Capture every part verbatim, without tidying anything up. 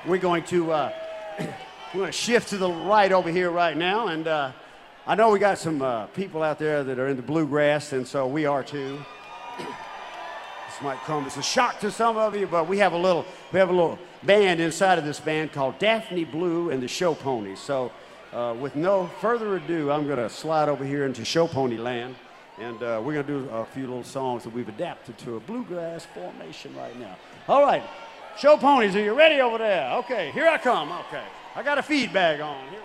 we're going to uh, we're going to shift to the right over here right now, and uh, I know we got some uh, people out there that are into bluegrass, and so we are too. This might come as a shock to some of you, but we have a little we have a little band inside of this band called Daphne Blue and the Show Ponies. So, uh, with no further ado, I'm going to slide over here into Show Pony land, and uh, we're going to do a few little songs that we've adapted to a bluegrass formation right now. All right. Show Ponies, are you ready over there? Okay, here I come. Okay, I got a feed bag on. Here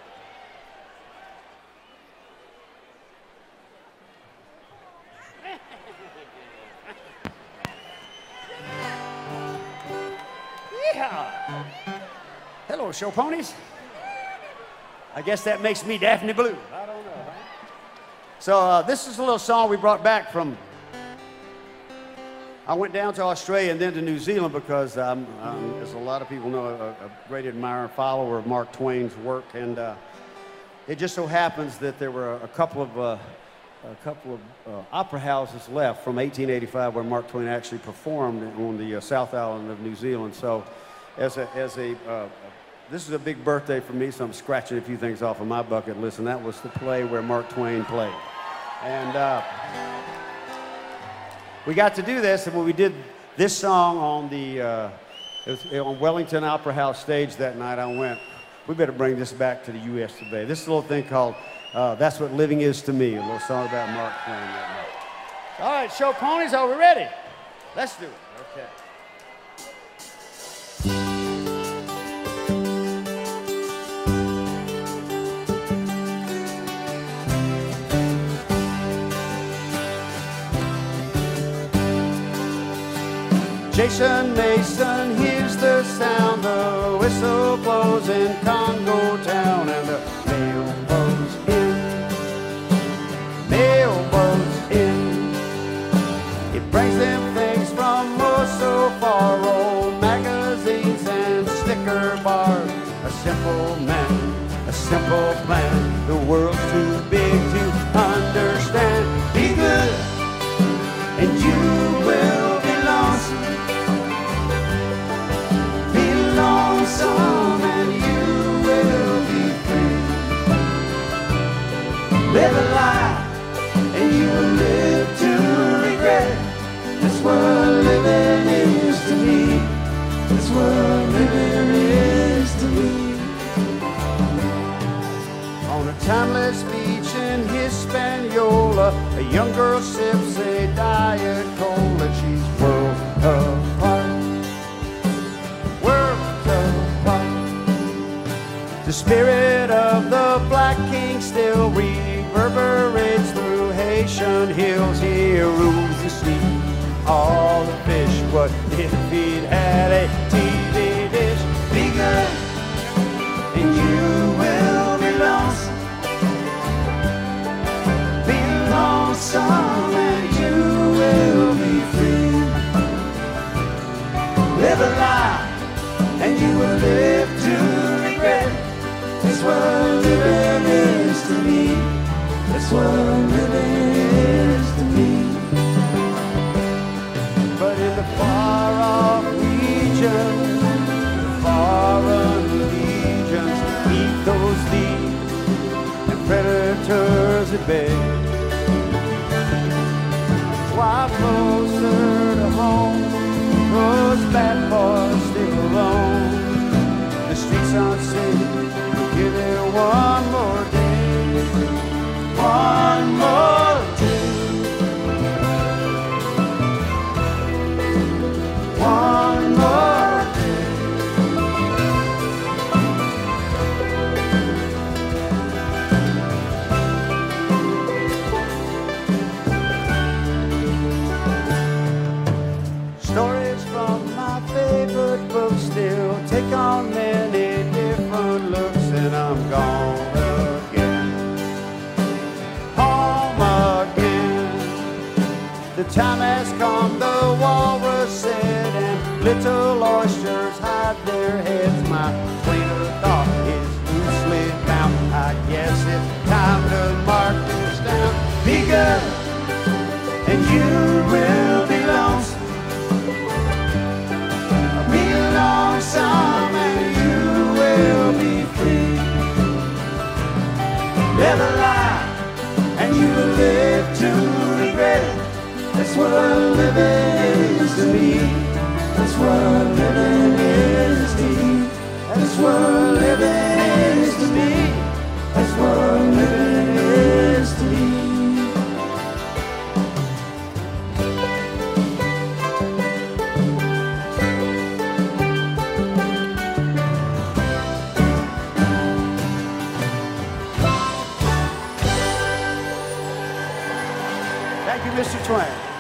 we go. Yeah. Hello, Show Ponies. I guess that makes me Daphne Blue. I don't know. Huh? So uh, this is a little song we brought back from. I went down to Australia and then to New Zealand because, um, um, as a lot of people know, a, a great admirer and follower of Mark Twain's work, and uh, it just so happens that there were a, a couple of uh, a couple of uh, opera houses left from eighteen eighty-five where Mark Twain actually performed on the uh, South Island of New Zealand. So, as a as a uh, this is a big birthday for me, so I'm scratching a few things off of my bucket list, and that was the play where Mark Twain played, and. Uh, We got to do this, and when we did this song on the uh, it was on Wellington Opera House stage that night, I went, we better bring this back to the U S today. This is a little thing called uh, That's What Living Is to Me, a little song about Mark Twain that night. All right, Show Ponies, are we ready? Let's do it. Okay. Jason Mason hears the sound, the whistle blows in Congo town, and the mail blows in, mail blows in. It brings them things from oh so far, old magazines and sticker bars. A simple man, a simple plan, the world's too big to understand. Be good, and you will be lost. Lonesome and you will be free. Live a lie and you will live to regret. That's what living is to me. That's what living is to me. On a timeless beach in Hispaniola, a young girl sips a Diet Cola. She's worlds apart. The spirit of the Black King still reverberates through Haitian hills. He rules the sea, all the fish. What if he'd had a T V dish? Be good, and you will be lonesome. Be lonesome, and you will be free. Live a lie, and you will live to regret. That's what living is to me. That's what living is to me. But in the far-off regions, foreign legions eat those thieves and predators at bay. While closer to home, those bad boys still alone. The streets aren't safe. Give it one more day, one more day, one more day. Stories from my favorite book still take on many different looks. And I'm gone again, home again. The time has come, the walrus said, and little oysters hide their heads. My train of thought is loosely bound. I guess it's time to mark this down. Be good, and you will be lonesome. Be lonesome, and Thank you, Mister Twain.